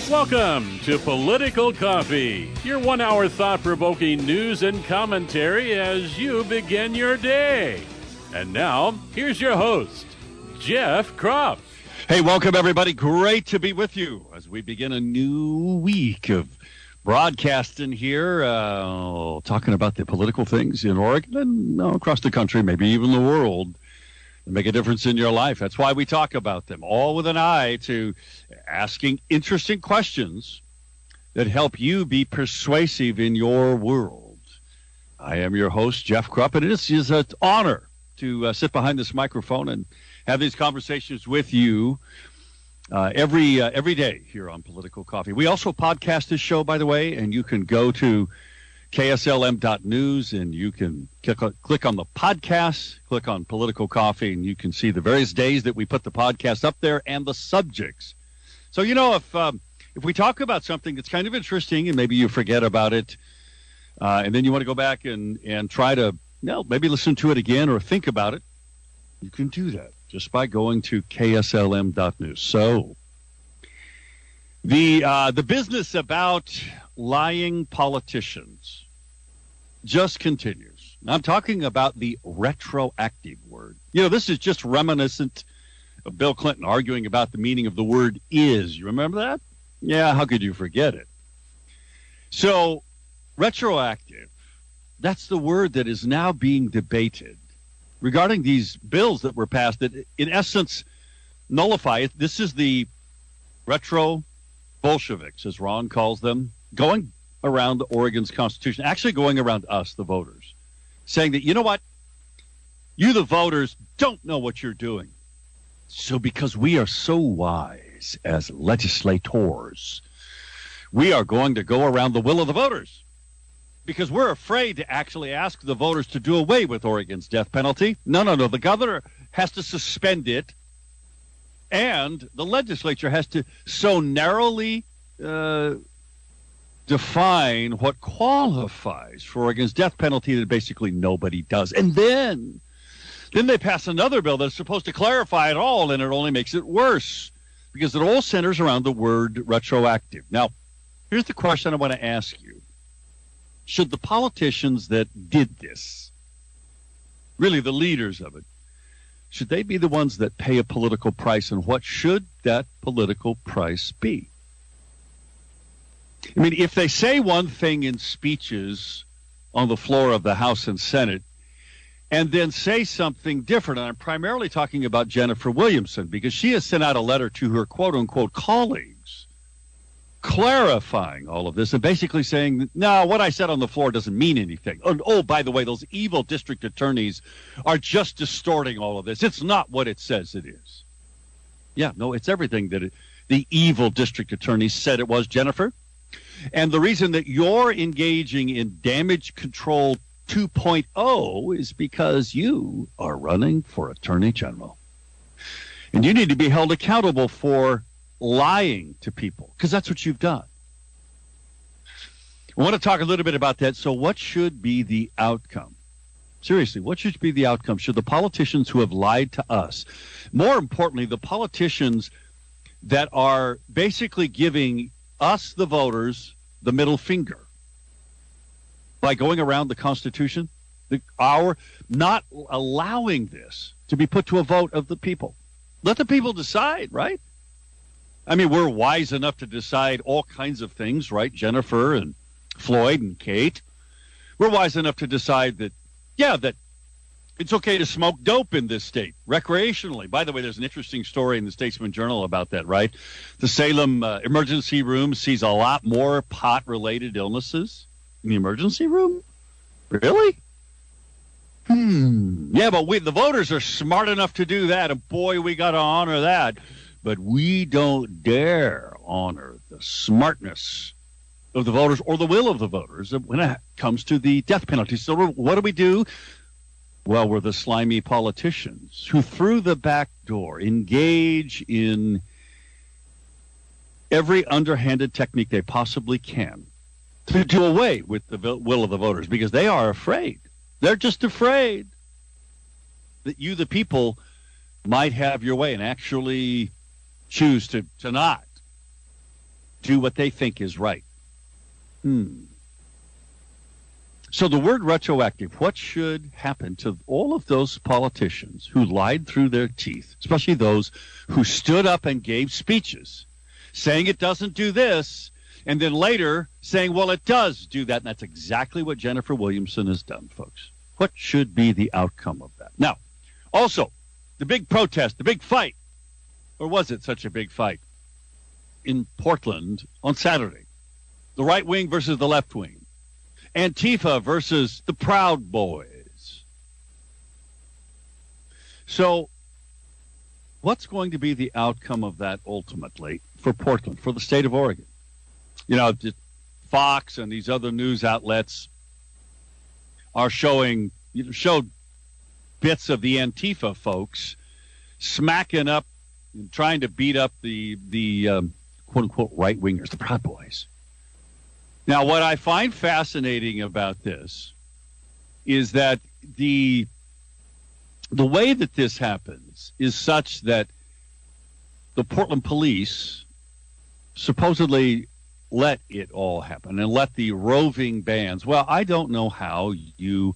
Welcome to Political Coffee, your 1 hour thought-provoking news and commentary as you begin your day. And now, here's your host, Jeff Kropf. Hey, welcome everybody. Great to be with you as we begin a new week of broadcasting here, talking about the political things in Oregon and across the country, maybe even the world, that make a difference in your life. That's why we talk about them, all with an eye to asking interesting questions that help you be persuasive in your world. I am your host, Jeff Kropf, and it is an honor to sit behind this microphone and have these conversations with you every day here on Political Coffee. We also podcast this show, by the way, and you can go to KSLM.news and you can click on the podcast, click on Political Coffee, and you can see the various days that we put the podcast up there and the subjects. So, if we talk about something that's kind of interesting and maybe you forget about it, and then you want to go back and try to, maybe listen to it again or think about it, you can do that just by going to KSLM.news. So, the business about lying politicians just continues. I'm talking about the retroactive word. This is just reminiscent of Bill Clinton arguing about the meaning of the word is. You remember that? Yeah, how could you forget it? So, retroactive, that's the word that is now being debated regarding these bills that were passed that, in essence, nullify it. This is the retro Bolsheviks, as Ron calls them, going around Oregon's Constitution, actually going around us, the voters, saying that, you know what? You, the voters, don't know what you're doing. So because we are so wise as legislators, we are going to go around the will of the voters because we're afraid to actually ask the voters to do away with Oregon's death penalty. No. The governor has to suspend it, and the legislature has to so narrowly define what qualifies for Oregon's death penalty that basically nobody does. And then they pass another bill that's supposed to clarify it all, and it only makes it worse because it all centers around the word retroactive. Now, here's the question I want to ask you. Should the politicians that did this, really the leaders of it, should they be the ones that pay a political price, and what should that political price be? I mean, if they say one thing in speeches on the floor of the House and Senate and then say something different, and I'm primarily talking about Jennifer Williamson because she has sent out a letter to her quote-unquote colleagues clarifying all of this and basically saying, no, what I said on the floor doesn't mean anything. Oh, by the way, those evil district attorneys are just distorting all of this. It's not what it says it is. Yeah, no, it's everything that the evil district attorneys said it was, Jennifer. And the reason that you're engaging in damage control 2.0 is because you are running for Attorney General. And you need to be held accountable for lying to people, because that's what you've done. I want to talk a little bit about that. So what should be the outcome? Seriously, what should be the outcome? Should the politicians who have lied to us, more importantly, the politicians that are basically giving us, the voters, the middle finger by going around the Constitution, our not allowing this to be put to a vote of the people? Let the people decide, right? I mean, we're wise enough to decide all kinds of things, right? Jennifer and Floyd and Kate. We're wise enough to decide that, that it's okay to smoke dope in this state, recreationally. By the way, there's an interesting story in the Statesman Journal about that, right? The Salem emergency room sees a lot more pot-related illnesses in the emergency room. Really? Yeah, but the voters are smart enough to do that, and boy, we got to honor that. But we don't dare honor the smartness of the voters or the will of the voters when it comes to the death penalty. So what do? Well, we're the slimy politicians who, through the back door, engage in every underhanded technique they possibly can to do away with the will of the voters because they are afraid. They're just afraid that you, the people, might have your way and actually choose to not do what they think is right. So the word retroactive, what should happen to all of those politicians who lied through their teeth, especially those who stood up and gave speeches saying it doesn't do this, and then later saying, well, it does do that. And that's exactly what Jennifer Williamson has done, folks. What should be the outcome of that? Now, also, the big protest, the big fight, or was it such a big fight, in Portland on Saturday? The right wing versus the left wing. Antifa versus the Proud Boys. So what's going to be the outcome of that ultimately for Portland, for the state of Oregon? You know, Fox and these other news outlets are showed bits of the Antifa folks smacking up and trying to beat up the quote-unquote right-wingers, the Proud Boys. Now, what I find fascinating about this is that the way that this happens is such that the Portland police supposedly let it all happen and let the roving bands. Well, I don't know how you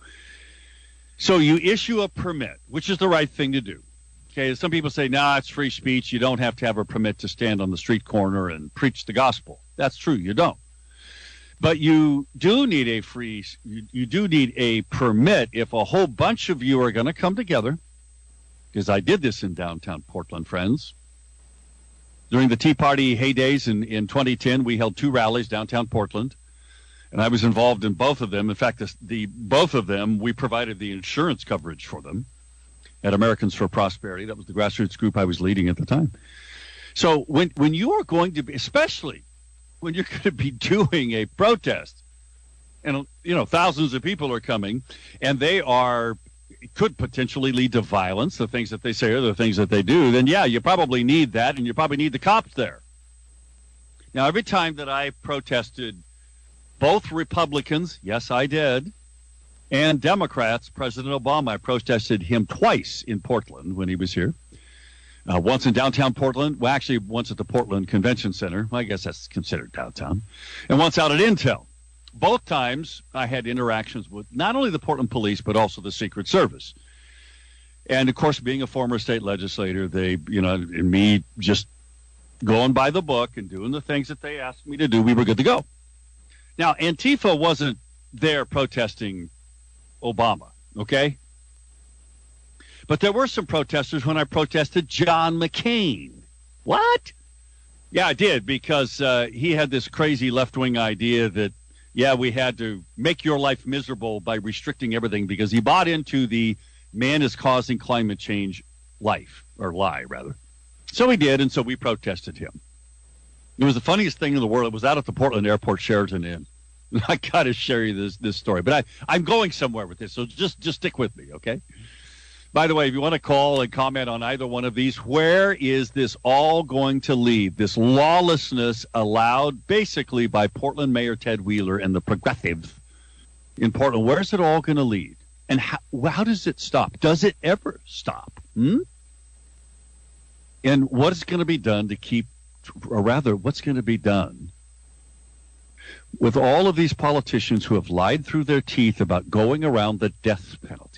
issue a permit, which is the right thing to do. Okay, some people say, nah, it's free speech. You don't have to have a permit to stand on the street corner and preach the gospel. That's true, you don't. But you do need you do need a permit if a whole bunch of you are going to come together, because I did this in downtown Portland, friends. During the Tea Party heydays in 2010, we held 2 rallies downtown Portland, and I was involved in both of them. In fact, both of them, we provided the insurance coverage for them at Americans for Prosperity. That was the grassroots group I was leading at the time. So when you are going to be, especially when you're going to be doing a protest, and thousands of people are coming, and could potentially lead to violence, the things that they say or the things that they do, then yeah, you probably need that, and you probably need the cops there. Now, every time that I protested both Republicans, yes, I did, and Democrats, President Obama, I protested him twice in Portland when he was here. Once in downtown Portland, well, actually once at the Portland Convention Center. I guess that's considered downtown. And once out at Intel. Both times I had interactions with not only the Portland police, but also the Secret Service. And, of course, being a former state legislator, and me just going by the book and doing the things that they asked me to do, we were good to go. Now, Antifa wasn't there protesting Obama, okay? But there were some protesters when I protested John McCain. What? Yeah, I did, because he had this crazy left-wing idea that, yeah, we had to make your life miserable by restricting everything, because he bought into the man is causing climate change lie, rather. So he did, and so we protested him. It was the funniest thing in the world. It was out at the Portland Airport Sheraton Inn. I got to share you this story, but I'm going somewhere with this, so just stick with me, okay? By the way, if you want to call and comment on either one of these, where is this all going to lead? This lawlessness allowed basically by Portland Mayor Ted Wheeler and the progressives in Portland, where is it all going to lead? And how does it stop? Does it ever stop? And what is going to be done what's going to be done with all of these politicians who have lied through their teeth about going around the death penalty?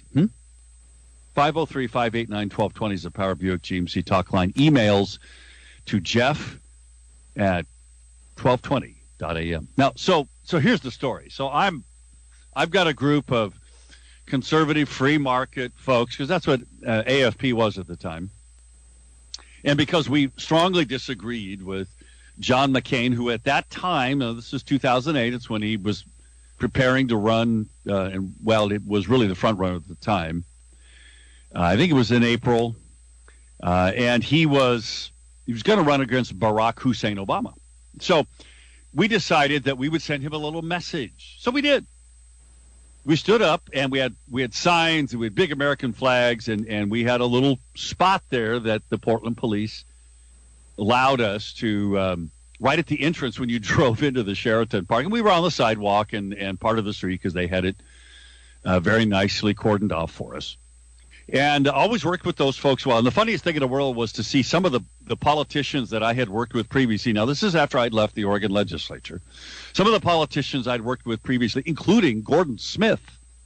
503-589-1220 is the Power Buick GMC talk line. Emails to Jeff at 1220.am. Now, so here's the story. So I've got a group of conservative free market folks, because that's what AFP was at the time. And because we strongly disagreed with John McCain, who at that time, this is 2008, it's when he was preparing to run, it was really the front runner at the time. I think it was in April, and he was going to run against Barack Hussein Obama. So we decided that we would send him a little message. So we did. We stood up, and we had signs, and we had big American flags, and we had a little spot there that the Portland police allowed us to right at the entrance when you drove into the Sheraton Park. And we were on the sidewalk and part of the street because they had it very nicely cordoned off for us. And I always worked with those folks well. And the funniest thing in the world was to see some of the politicians that I had worked with previously. Now, this is after I'd left the Oregon legislature. Some of the politicians I'd worked with previously, including Gordon Smith,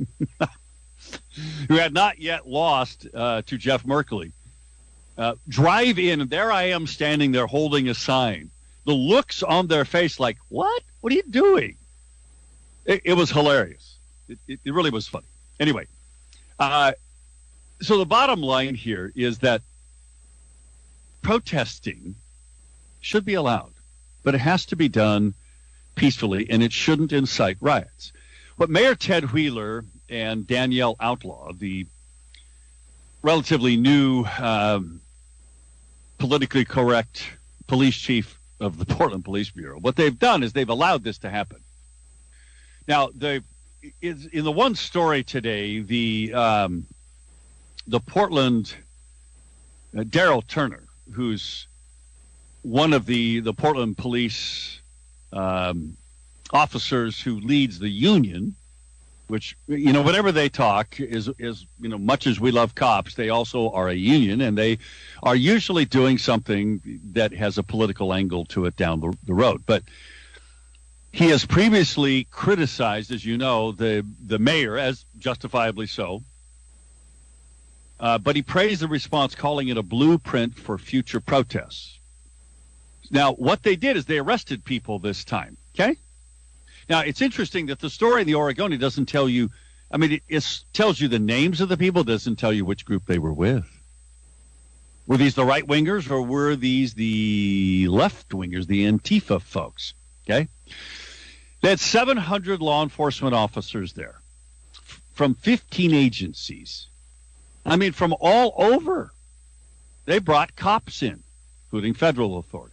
who had not yet lost to Jeff Merkley, drive in, and there I am standing there holding a sign. The looks on their face like, what? What are you doing? It was hilarious. It really was funny. Anyway, so the bottom line here is that protesting should be allowed, but it has to be done peacefully, and it shouldn't incite riots. What Mayor Ted Wheeler and Danielle Outlaw, the relatively new politically correct police chief of the Portland Police Bureau, what they've done is they've allowed this to happen. Now, in the one story today, the Portland, Daryl Turner, who's one of the Portland police officers who leads the union, which, whenever they talk is much as we love cops, they also are a union, and they are usually doing something that has a political angle to it down the road. But he has previously criticized, as you know, the mayor, as justifiably so. But he praised the response, calling it a blueprint for future protests. Now, what they did is they arrested people this time, okay? Now, it's interesting that the story in the Oregonian doesn't tell you, it tells you the names of the people, doesn't tell you which group they were with. Were these the right-wingers, or were these the left-wingers, the Antifa folks, okay? They had 700 law enforcement officers there from 15 agencies. From all over. They brought cops in, including federal authorities.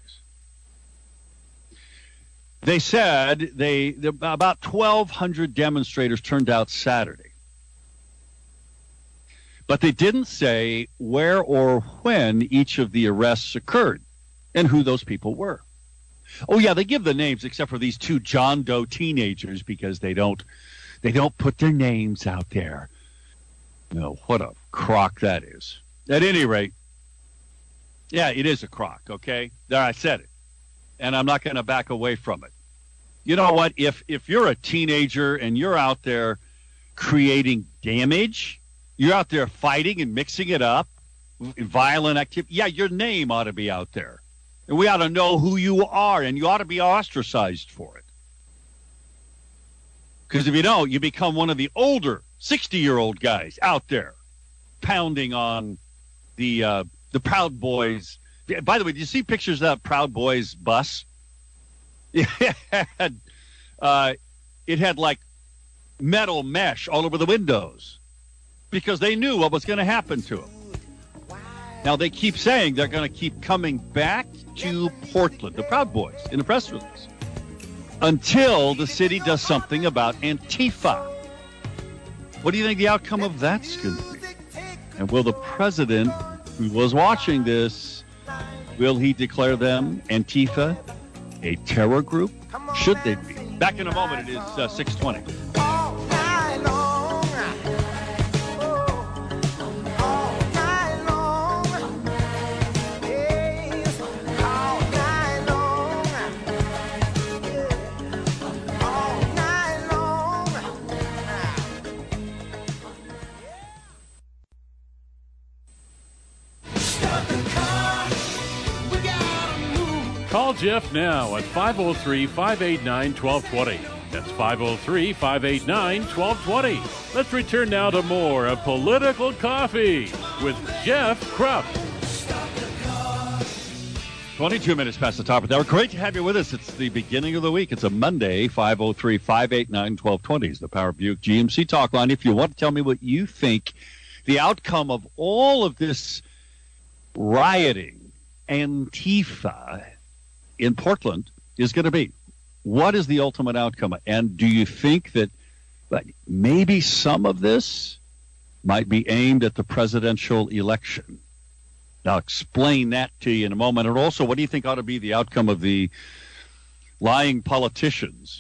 They said about 1,200 demonstrators turned out Saturday. But they didn't say where or when each of the arrests occurred and who those people were. Oh, yeah, they give the names except for these two John Doe teenagers because they don't put their names out there. No, what a crock that is. At any rate, yeah, it is a crock, okay? There, I said it. And I'm not going to back away from it. You know what? If you're a teenager and you're out there creating damage, you're out there fighting and mixing it up, violent activity, yeah, your name ought to be out there. And we ought to know who you are, and you ought to be ostracized for it. Because if you don't, you become one of the older 60-year-old guys out there pounding on the Proud Boys. By the way, did you see pictures of that Proud Boys bus? It had like metal mesh all over the windows because they knew what was going to happen to them. Now, they keep saying they're going to keep coming back to Portland, the Proud Boys, in the press release, until the city does something about Antifa. What do you think the outcome of that's going to be? And will the president, who was watching this, will he declare them, Antifa, a terror group? Should they be? Back in a moment. It is 6:20. Call Jeff now at 503-589-1220. That's 503-589-1220. Let's return now to more of Political Coffee with Jeff Krupp. 22 minutes past the top of the hour. Great to have you with us. It's the beginning of the week. It's a Monday. 503-589-1220 is the Power Buick GMC talk line. If you want to tell me what you think the outcome of all of this rioting, Antifa, in Portland is going to be. What is the ultimate outcome? And do you think that maybe some of this might be aimed at the presidential election? I'll explain that to you in a moment. And also, what do you think ought to be the outcome of the lying politicians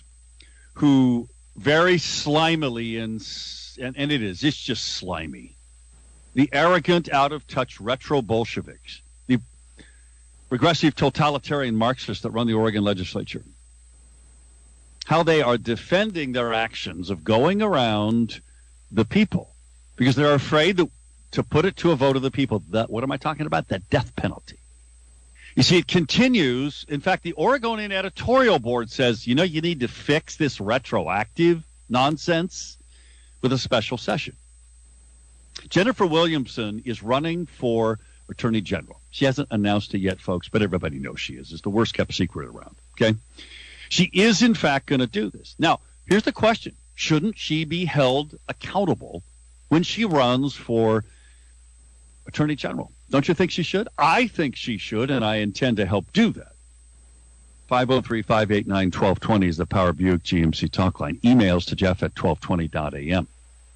who very slimily, and it's just slimy. the arrogant, out-of-touch retro Bolsheviks, the regressive totalitarian Marxists that run the Oregon legislature, how they are defending their actions of going around the people because they're afraid to put it to a vote of the people. What am I talking about? The death penalty. You see, it continues. In fact, the Oregonian editorial board says, you need to fix this retroactive nonsense with a special session. Jennifer Williamson is running for Attorney General. She hasn't announced it yet, folks, but everybody knows she is. It's the worst kept secret around, okay? She is, in fact, going to do this. Now, here's the question. Shouldn't she be held accountable when she runs for Attorney General? Don't you think she should? I think she should, and I intend to help do that. 503-589-1220 is the Power Buick GMC talk line. Emails to Jeff at 1220.am.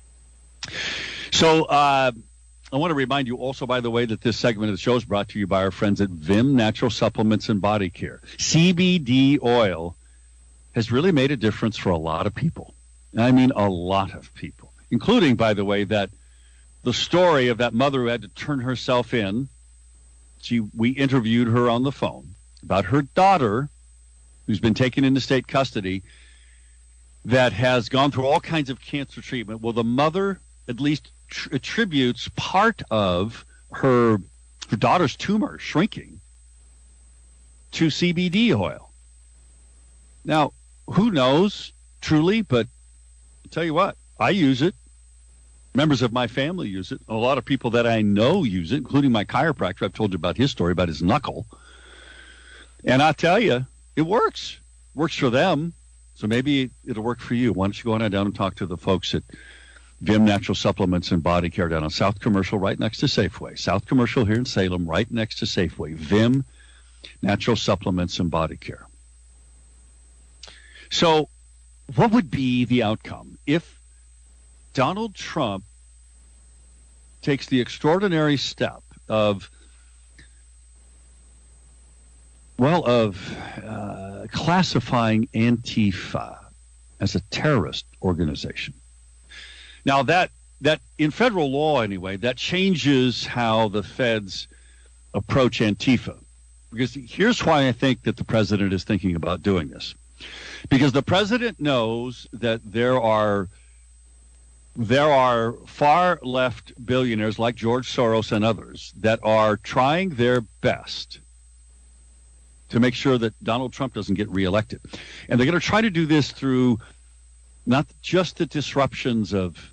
So I want to remind you also, by the way, that this segment of the show is brought to you by our friends at Vim Natural Supplements and Body Care. CBD oil has really made a difference for a lot of people. I mean a lot of people, including, by the way, the story of that mother who had to turn herself in. We interviewed her on the phone about her daughter, who's been taken into state custody, that has gone through all kinds of cancer treatment. Well, the mother at least attributes part of her daughter's tumor shrinking to CBD oil. Now, who knows truly, but I'll tell you what, I use it. Members of my family use it. A lot of people that I know use it, including my chiropractor. I've told you about his story about his knuckle. And I tell you, it works. Works for them. So maybe it'll work for you. Why don't you go on down and talk to the folks at Vim Natural Supplements and Body Care down on South Commercial right next to Safeway. South Commercial here in Salem right next to Safeway. Vim Natural Supplements and Body Care. So what would be the outcome if Donald Trump takes the extraordinary step of classifying Antifa as a terrorist organization? Now, that in federal law, anyway, that changes how the feds approach Antifa. Because here's why I think that the president is thinking about doing this. Because the president knows that there are far left billionaires like George Soros and others that are trying their best to make sure that Donald Trump doesn't get reelected. And they're going to try to do this through not just the disruptions of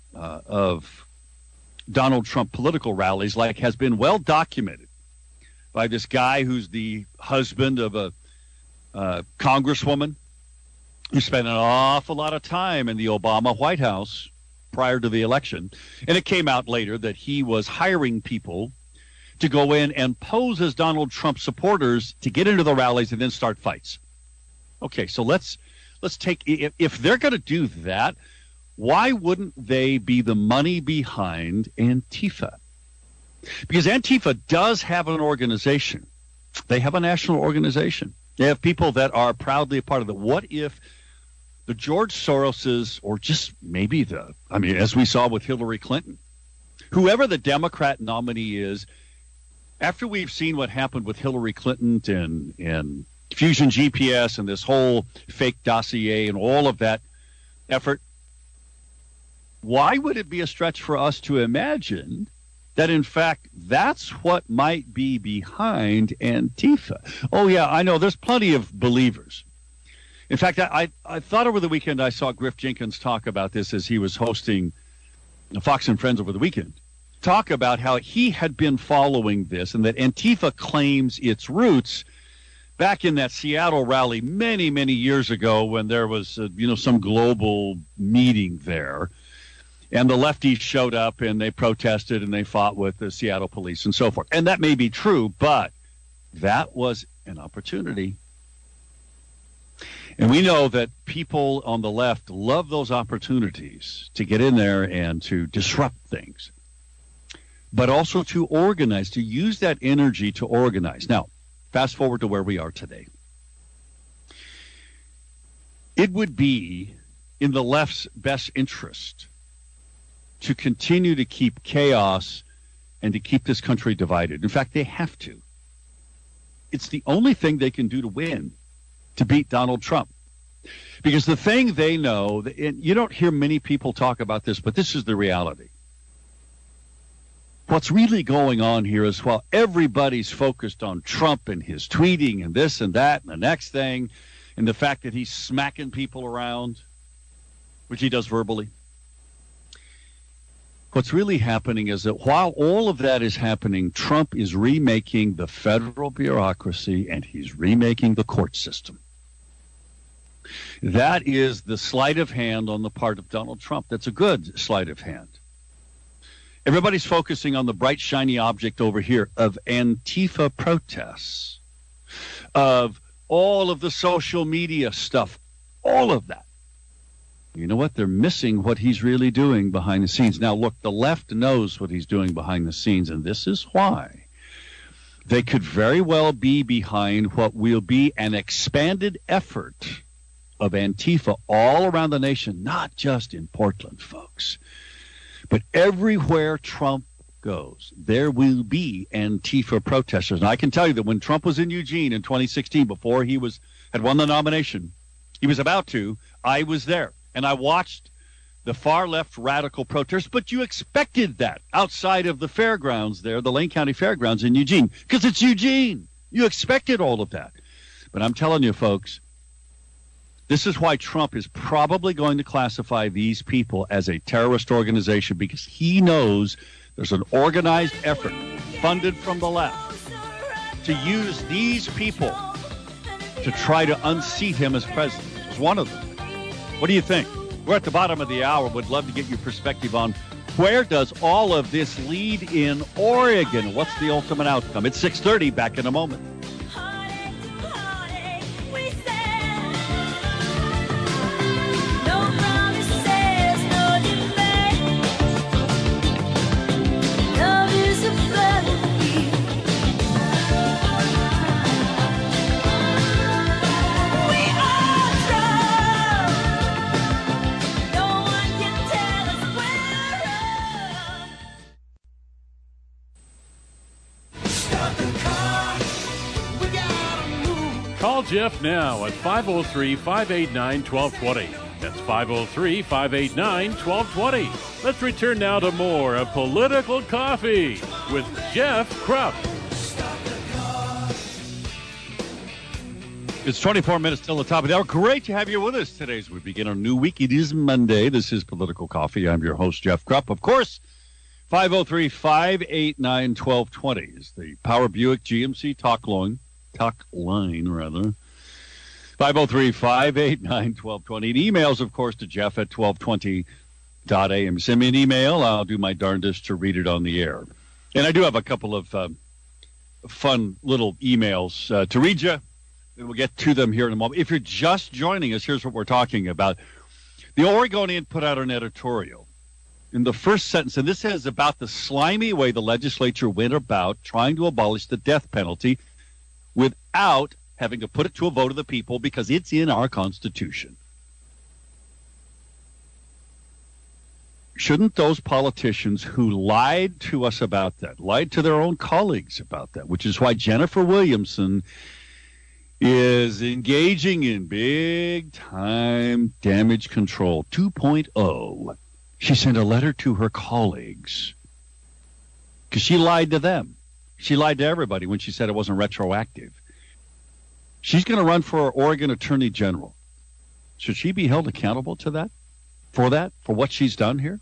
Donald Trump political rallies, like has been well documented by this guy who's the husband of a congresswoman who spent an awful lot of time in the Obama White House prior to the election. And it came out later that he was hiring people to go in and pose as Donald Trump supporters to get into the rallies and then start fights. Okay, so let's take, if they're going to do that, why wouldn't they be the money behind Antifa? Because Antifa does have an organization. They have a national organization. They have people that are proudly a part of it. What if the George Soroses, or just maybe as we saw with Hillary Clinton, whoever the Democrat nominee is, after we've seen what happened with Hillary Clinton and Fusion GPS and this whole fake dossier and all of that effort, why would it be a stretch for us to imagine that, in fact, that's what might be behind Antifa? Oh, yeah, I know. There's plenty of believers. In fact, I thought over the weekend I saw Griff Jenkins talk about this as he was hosting Fox and Friends over the weekend, talk about how he had been following this and that Antifa claims its roots back in that Seattle rally many, many years ago when there was, some global meeting there. And the lefties showed up and they protested and they fought with the Seattle police and so forth. And that may be true, but that was an opportunity. And we know that people on the left love those opportunities to get in there and to disrupt things, but also to organize, to use that energy to organize. Now, fast forward to where we are today. It would be in the left's best interest to continue to keep chaos and to keep this country divided. In fact, they have to. It's the only thing they can do to win, to beat Donald Trump. Because the thing they know, and you don't hear many people talk about this, but this is the reality. What's really going on here is while everybody's focused on Trump and his tweeting and this and that and the next thing, and the fact that he's smacking people around, which he does verbally, what's really happening is that while all of that is happening, Trump is remaking the federal bureaucracy and he's remaking the court system. That is the sleight of hand on the part of Donald Trump. That's a good sleight of hand. Everybody's focusing on the bright, shiny object over here of Antifa protests, of all of the social media stuff, all of that. You know what? They're missing what he's really doing behind the scenes. Now, look, the left knows what he's doing behind the scenes, and this is why. They could very well be behind what will be an expanded effort of Antifa all around the nation, not just in Portland, folks. But everywhere Trump goes, there will be Antifa protesters. And I can tell you that when Trump was in Eugene in 2016, before he had won the nomination, he was about to, I was there. And I watched the far-left radical protests. But you expected that outside of the fairgrounds there, the Lane County Fairgrounds in Eugene, because it's Eugene. You expected all of that. But I'm telling you, folks, this is why Trump is probably going to classify these people as a terrorist organization, because he knows there's an organized effort funded from the left to use these people to try to unseat him as president. It's one of them. What do you think? We're at the bottom of the hour. Would love to get your perspective on where does all of this lead in Oregon? What's the ultimate outcome? It's 6:30. Back in a moment. Call Jeff now at 503-589-1220. That's 503-589-1220. Let's return now to more of Political Coffee with Jeff Krupp. It's 24 minutes till the top of the hour. Great to have you with us today as we begin our new week. It is Monday. This is Political Coffee. I'm your host, Jeff Krupp. Of course, 503-589-1220 is the Power Buick GMC talk line, 503-589-1220. And emails, of course, to Jeff at 1220.am. Send me an email. I'll do my darndest to read it on the air. And I do have a couple of fun little emails to read you. And we'll get to them here in a moment. If you're just joining us, here's what we're talking about. The Oregonian put out an editorial in the first sentence, and this is about the slimy way the legislature went about trying to abolish the death penalty without having to put it to a vote of the people because it's in our Constitution. Shouldn't those politicians who lied to us about that, lied to their own colleagues about that, which is why Jennifer Williamson is engaging in big-time damage control 2.0. She sent a letter to her colleagues because she lied to them. She lied to everybody when she said it wasn't retroactive. She's going to run for Oregon Attorney General. Should she be held accountable to that? For what she's done here?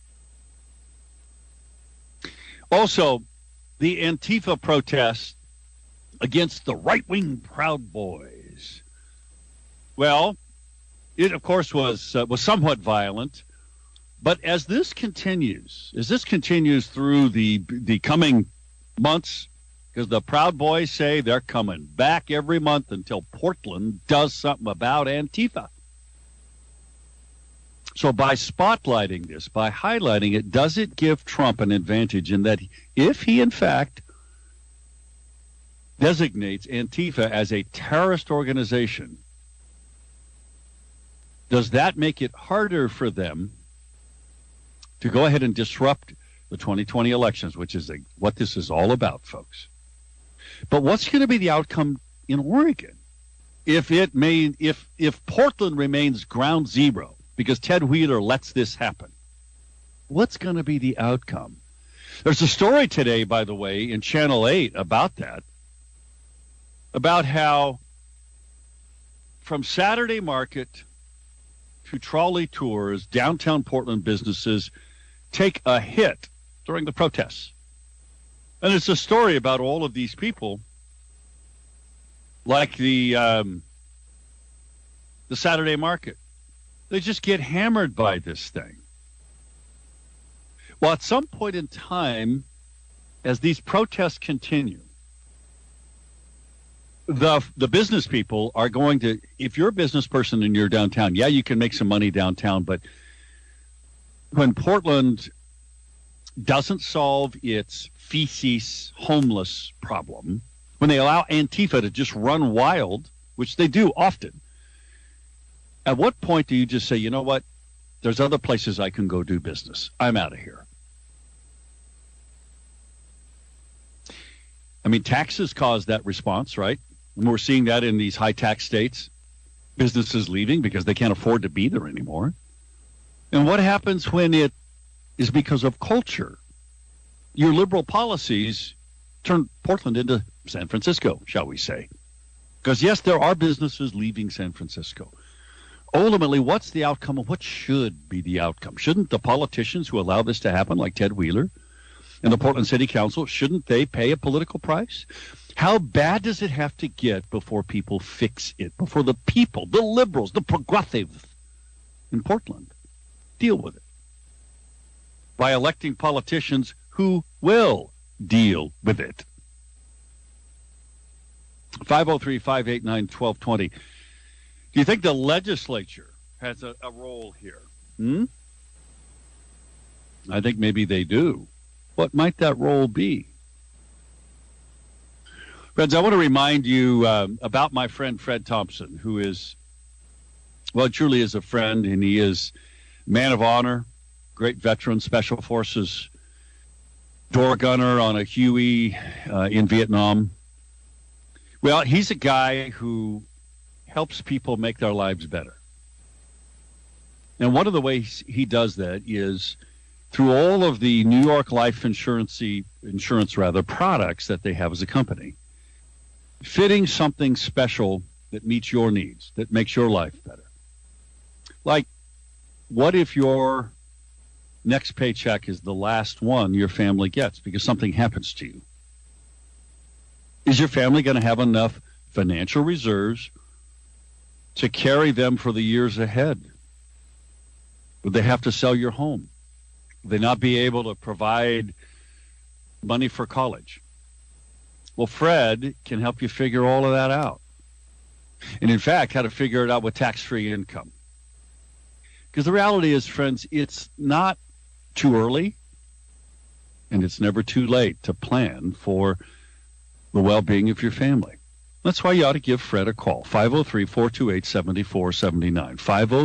Also, the Antifa protests against the right-wing Proud Boys. Well, it, of course, was somewhat violent. But as this continues through the coming months, because the Proud Boys say they're coming back every month until Portland does something about Antifa. So by spotlighting this, by highlighting it, does it give Trump an advantage in that if he, in fact, designates Antifa as a terrorist organization, does that make it harder for them to go ahead and disrupt the 2020 elections, which is what this is all about, folks. But what's going to be the outcome in Oregon if Portland remains ground zero because Ted Wheeler lets this happen? What's going to be the outcome? There's a story today, by the way, in Channel 8 about that, about how from Saturday market to trolley tours, downtown Portland businesses take a hit during the protests. And it's a story about all of these people, like the Saturday market. They just get hammered by this thing. Well, at some point in time, as these protests continue, the business people are going to, if you're a business person and you're downtown, yeah, you can make some money downtown, but when Portland doesn't solve its feces homeless problem, when they allow Antifa to just run wild, which they do often, at what point do you just say, you know what, there's other places I can go do business. I'm out of here. I mean, taxes cause that response, right? And we're seeing that in these high-tax states. Businesses leaving because they can't afford to be there anymore. And what happens when it is because of culture? Your liberal policies turn Portland into San Francisco, shall we say. Because, yes, there are businesses leaving San Francisco. Ultimately, what's the outcome and what should be the outcome? Shouldn't the politicians who allow this to happen, like Ted Wheeler and the Portland City Council, shouldn't they pay a political price? How bad does it have to get before people fix it, before the people, the liberals, the progressives in Portland deal with it? By electing politicians who will deal with it. 503-589-1220. Do you think the legislature has a role here? I think maybe they do. What might that role be? Friends, I want to remind you about my friend Fred Thompson, who is, well, truly is a friend, and he is man of honor, great veteran, Special Forces door gunner on a Huey in Vietnam. Well, he's a guy who helps people make their lives better. And one of the ways he does that is through all of the New York Life insurance products that they have as a company, fitting something special that meets your needs, that makes your life better. Like, what if your next paycheck is the last one your family gets because something happens to you? Is your family going to have enough financial reserves to carry them for the years ahead? Would they have to sell your home? Would they not be able to provide money for college? Well, Fred can help you figure all of that out. And in fact, how to figure it out with tax-free income. Because the reality is, friends, it's not too early and it's never too late to plan for the well-being of your family. That's why you ought to give Fred a call, 503-428-7479,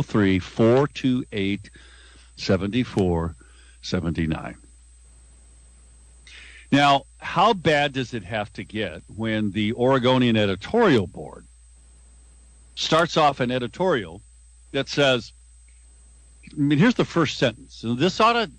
503-428-7479. Now, how bad does it have to get when the Oregonian editorial board starts off an editorial that says, I mean, here's the first sentence. This ought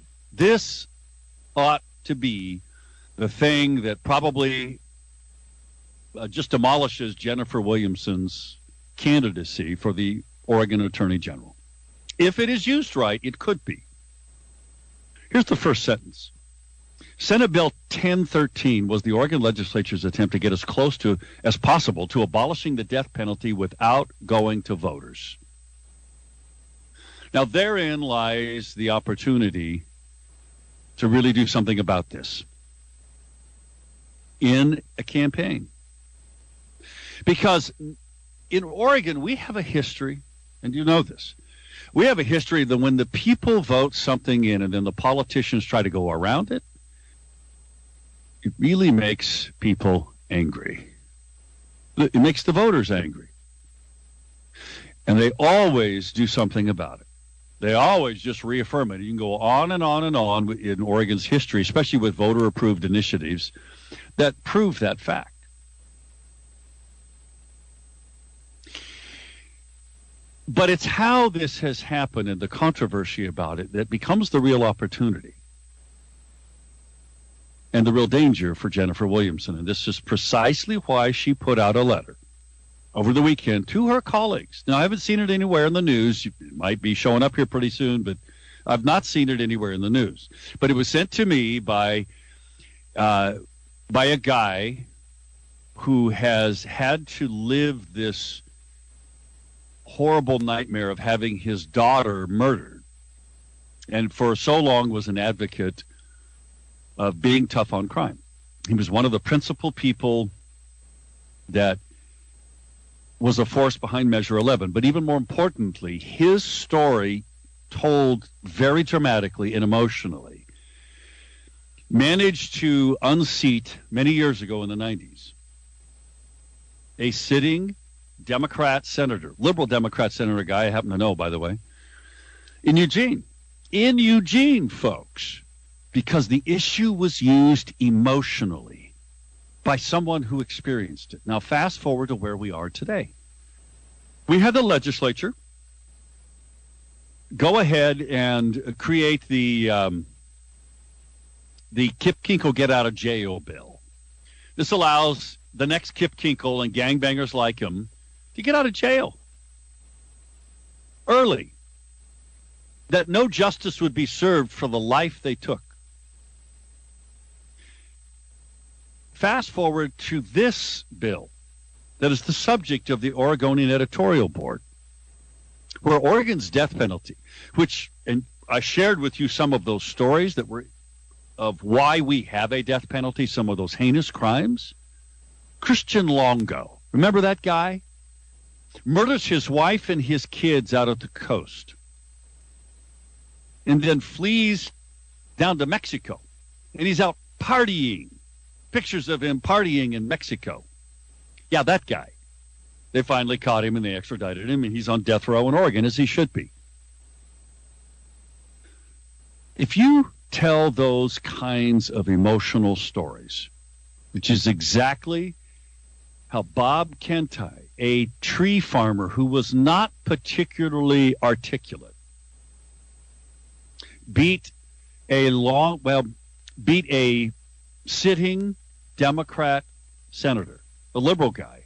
to be the thing that probably just demolishes Jennifer Williamson's candidacy for the Oregon Attorney General. If it is used right, it could be. Here's the first sentence. Senate Bill 1013 was the Oregon legislature's attempt to get as close to as possible to abolishing the death penalty without going to voters. Now, therein lies the opportunity to really do something about this in a campaign. Because in Oregon, we have a history, and you know this, we have a history that when the people vote something in and then the politicians try to go around it, it really makes people angry. It makes the voters angry. And they always do something about it. They always just reaffirm it. You can go on and on and on in Oregon's history, especially with voter-approved initiatives that prove that fact. But it's how this has happened and the controversy about it that becomes the real opportunity and the real danger for Jennifer Williamson. And this is precisely why she put out a letter over the weekend to her colleagues. Now, I haven't seen it anywhere in the news. It might be showing up here pretty soon, but I've not seen it anywhere in the news. But it was sent to me by a guy who has had to live this horrible nightmare of having his daughter murdered, and for so long was an advocate of being tough on crime. He was one of the principal people that was a force behind Measure 11. But even more importantly, his story, told very dramatically and emotionally, managed to unseat many years ago in the 90s a sitting Democrat senator, liberal Democrat senator guy I happen to know, by the way, in Eugene. In Eugene, folks, because the issue was used emotionally by someone who experienced it. Now, fast forward to where we are today. We had the legislature go ahead and create the Kip Kinkle get out of jail bill. This allows the next Kip Kinkle and gangbangers like him to get out of jail early, that no justice would be served for the life they took. Fast forward to this bill that is the subject of the Oregonian editorial board, where Oregon's death penalty, which, and I shared with you some of those stories that were of why we have a death penalty, some of those heinous crimes. Christian Longo, remember that guy? Murders his wife and his kids out at the coast and then flees down to Mexico, and he's out partying. Pictures of him partying in Mexico. Yeah, that guy. They finally caught him and they extradited him, and he's on death row in Oregon, as he should be. If you tell those kinds of emotional stories, which is exactly how Bob Kentai, a tree farmer who was not particularly articulate, beat a sitting Democrat senator, a liberal guy,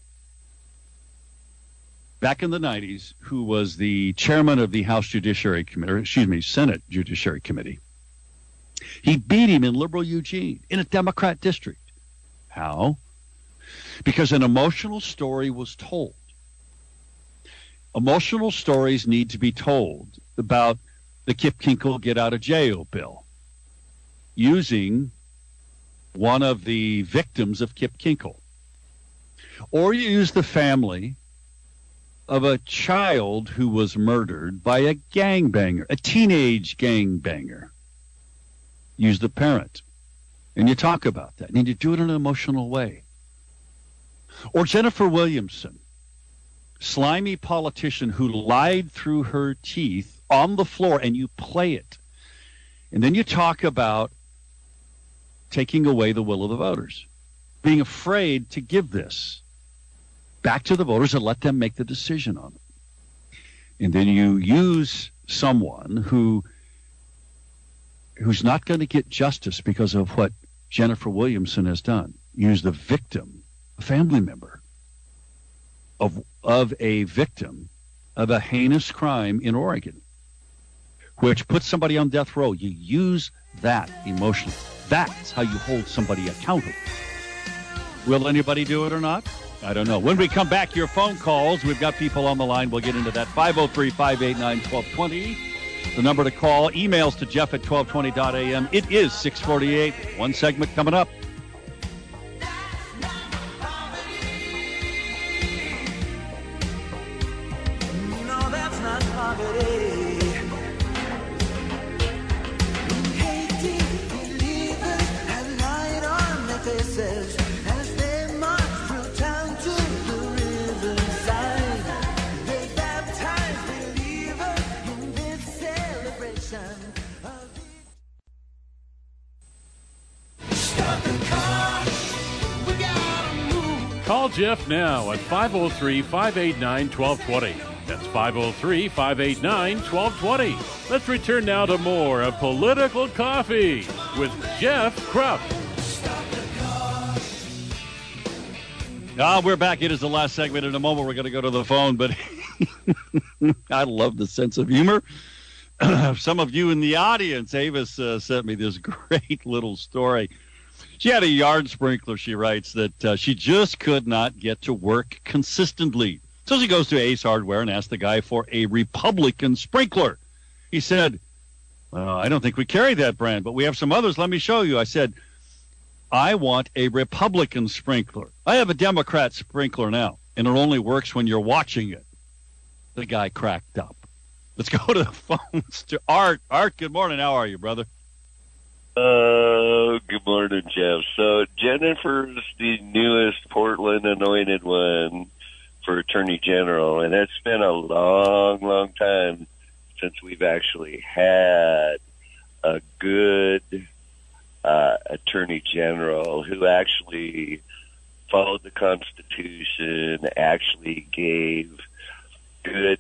back in the 90s, who was the chairman of the House Judiciary Committee, Senate Judiciary Committee. He beat him in liberal Eugene, in a Democrat district. How? Because an emotional story was told. Emotional stories need to be told about the Kip Kinkle get out of jail bill, using one of the victims of Kip Kinkle. Or you use the family of a child who was murdered by a gangbanger, a teenage gangbanger. Use the parent. And you talk about that. And you do it in an emotional way. Or Jennifer Williamson, slimy politician who lied through her teeth on the floor, and you play it. And then you talk about taking away the will of the voters, being afraid to give this back to the voters and let them make the decision on it. And then you use someone who's not going to get justice because of what Jennifer Williamson has done. Use the victim, a family member of a victim of a heinous crime in Oregon, which puts somebody on death row. You use that emotionally. That's how you hold somebody accountable. Will anybody do it or not? I don't know. When we come back, your phone calls. We've got people on the line. We'll get into that. 503-589-1220. The number to call. Emails to Jeff at 1220.am. It is 648. One segment coming up. No, that's not poverty. As they march through town to the riverside, they baptize believers in this Call Jeff now at 503-589-1220. That's 503-589-1220. Let's return now to more of Political Coffee with Jeff Krupp. We're back. It is the last segment. In a moment, we're going to go to the phone, but I love the sense of humor. Some of you in the audience, Avis sent me this great little story. She had a yard sprinkler, she writes, that she just could not get to work consistently. So she goes to Ace Hardware and asks the guy for a Republican sprinkler. He said, well, I don't think we carry that brand, but we have some others. Let me show you. I said, I want a Republican sprinkler. I have a Democrat sprinkler now, and it only works when you're watching it. The guy cracked up. Let's go to the phones to Art. Art, good morning. How are you, brother? Good morning, Jeff. So Jennifer's the newest Portland anointed one for Attorney General, and it's been a long, long time since we've actually had a good Attorney General who actually followed the Constitution, actually gave good,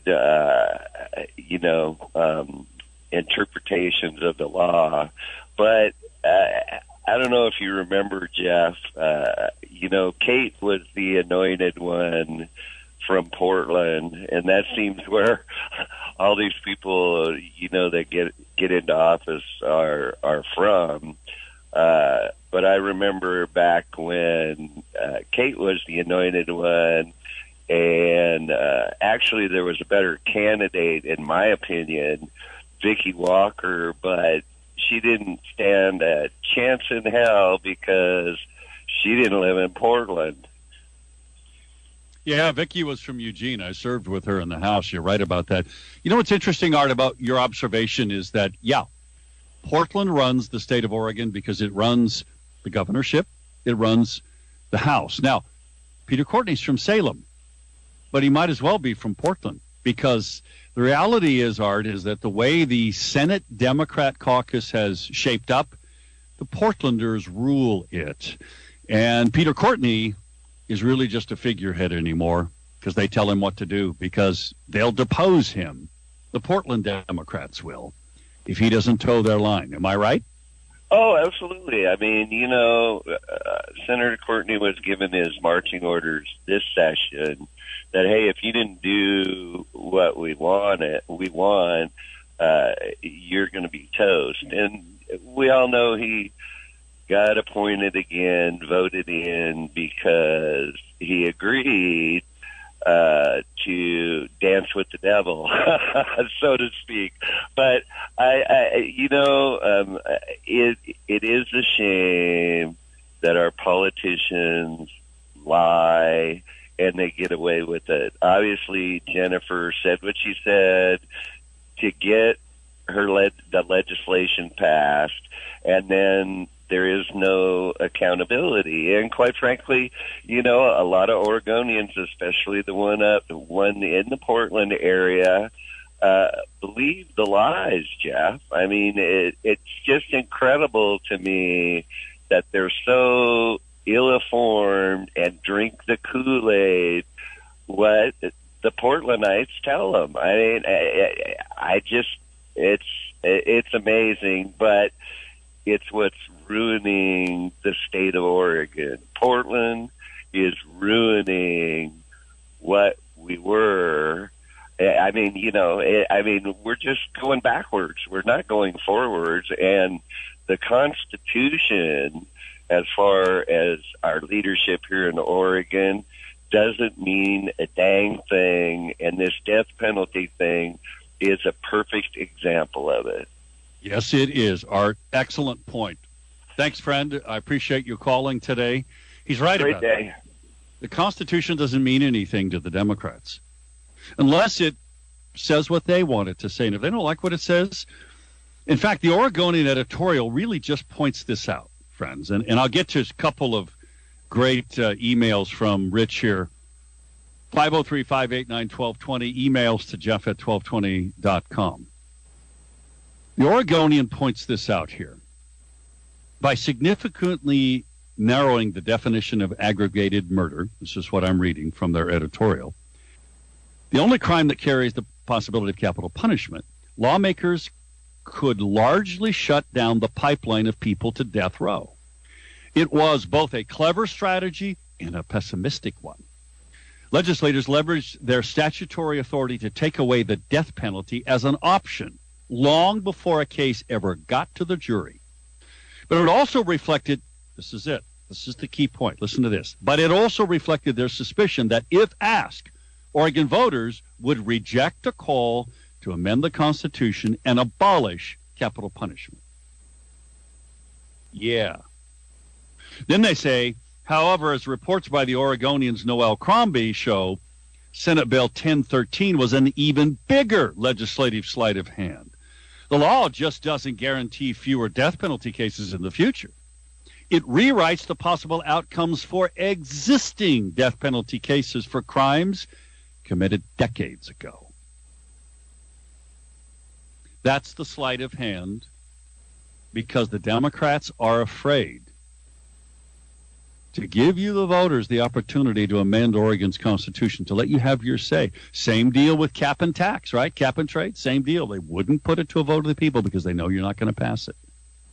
interpretations of the law. But I don't know if you remember, Jeff, Kate was the anointed one from Portland, and that seems where all these people, that get into office are from. But I remember back when Kate was the anointed one, and actually there was a better candidate, in my opinion, Vicky Walker, but she didn't stand a chance in hell because she didn't live in Portland. Yeah, Vicky was from Eugene. I served with her in the House. You're right about that. You know what's interesting, Art, about your observation is that, Portland runs the state of Oregon because it runs the governorship. It runs the House. Now, Peter Courtney's from Salem, but he might as well be from Portland because the reality is, Art, is that the way the Senate Democrat caucus has shaped up, the Portlanders rule it. And Peter Courtney is really just a figurehead anymore because they tell him what to do because they'll depose him. The Portland Democrats will if he doesn't toe their line. Am I right? Oh, absolutely. I mean, Senator Courtney was given his marching orders this session that, hey, if you didn't do what we want, you're going to be toast. And we all know he got appointed again, voted in because he agreed to dance with the devil, so to speak. But it is a shame that our politicians lie and they get away with it. Obviously, Jennifer said what she said to get the legislation passed, and then there is no accountability. And quite frankly, a lot of Oregonians, especially the one in the Portland area, believe the lies, Jeff. I mean, it's just incredible to me that they're so ill-informed and drink the Kool-Aid what the Portlandites tell them. I mean, it's amazing, but it's what's ruining the state of Oregon. Portland is ruining what we were. I mean, we're just going backwards. We're not going forwards. And the Constitution, as far as our leadership here in Oregon, doesn't mean a dang thing. And this death penalty thing is a perfect example of it. Yes, it is, Art. Excellent point. Thanks, friend. I appreciate you calling today. He's right about that. The Constitution doesn't mean anything to the Democrats unless it says what they want it to say. And if they don't like what it says, in fact, the Oregonian editorial really just points this out, friends. And I'll get to a couple of great emails from Rich here. 503-589-1220, emails to jeff@1220.com. The Oregonian points this out here. By significantly narrowing the definition of aggravated murder. This is what I'm reading from their editorial. The only crime that carries the possibility of capital punishment, lawmakers could largely shut down the pipeline of people to death row. It was both a clever strategy and a pessimistic one. Legislators leveraged their statutory authority to take away the death penalty as an option long before a case ever got to the jury. But it also reflected, this is it, this is the key point, listen to this, but it also reflected their suspicion that if asked, Oregon voters would reject a call to amend the Constitution and abolish capital punishment. Yeah. Then they say, however, as reports by the Oregonian's Noel Crombie show, Senate Bill 1013 was an even bigger legislative sleight of hand. The law just doesn't guarantee fewer death penalty cases in the future. It rewrites the possible outcomes for existing death penalty cases for crimes committed decades ago. That's the sleight of hand because the Democrats are afraid to give you, the voters, the opportunity to amend Oregon's Constitution, to let you have your say. Same deal with cap and tax, right? Cap and trade, same deal. They wouldn't put it to a vote of the people because they know you're not going to pass it.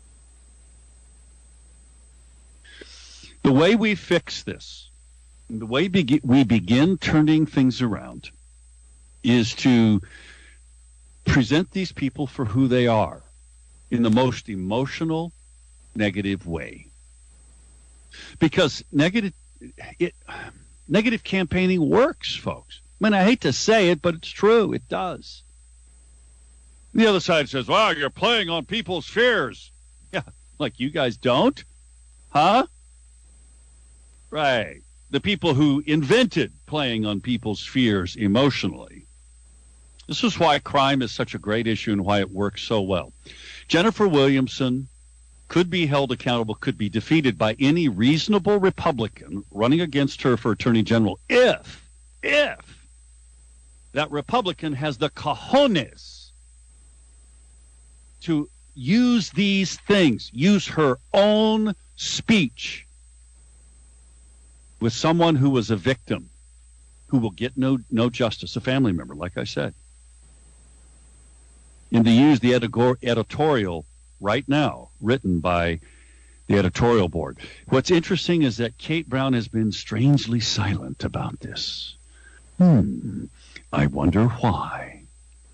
The way we fix this, the way we begin turning things around, is to present these people for who they are in the most emotional, negative way. Because negative campaigning works, folks. I mean, I hate to say it, but it's true. It does. The other side says, wow, you're playing on people's fears. Yeah, like you guys don't? Huh? Right. The people who invented playing on people's fears emotionally. This is why crime is such a great issue and why it works so well. Jennifer Williamson could be held accountable, could be defeated by any reasonable Republican running against her for Attorney General if that Republican has the cojones to use these things, use her own speech with someone who was a victim, who will get no justice, a family member, like I said, and to use the editorial right now, written by the editorial board. What's interesting is that Kate Brown has been strangely silent about this. I wonder why.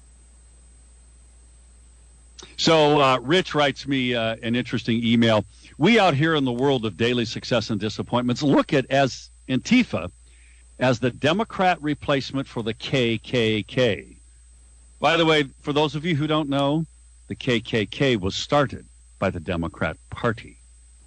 So Rich writes me an interesting email. We out here in the world of daily success and disappointments look at as Antifa as the Democrat replacement for the KKK. By the way, for those of you who don't know, the KKK was started by the Democrat Party.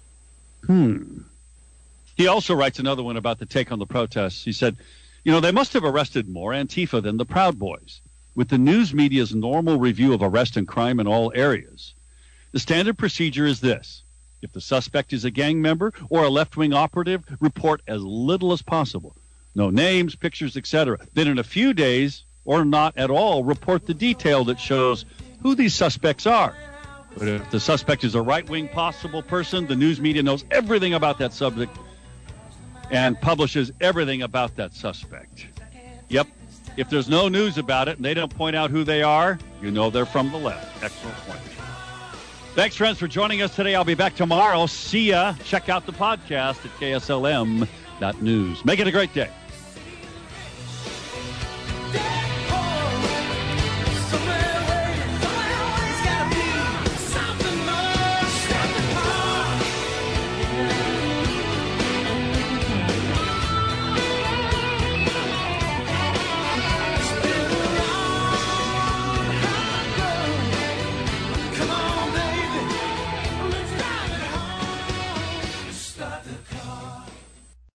He also writes another one about the take on the protests. He said, they must have arrested more Antifa than the Proud Boys. With the news media's normal review of arrest and crime in all areas, the standard procedure is this. If the suspect is a gang member or a left-wing operative, report as little as possible. No names, pictures, etc. Then in a few days, or not at all, report the detail that shows who these suspects are. But if the suspect is a right-wing possible person, the news media knows everything about that subject and publishes everything about that suspect. Yep. If there's no news about it and they don't point out who they are, you know they're from the left. Excellent point. Thanks, friends, for joining us today. I'll be back tomorrow. See ya. Check out the podcast at KSLM.news. Make it a great day.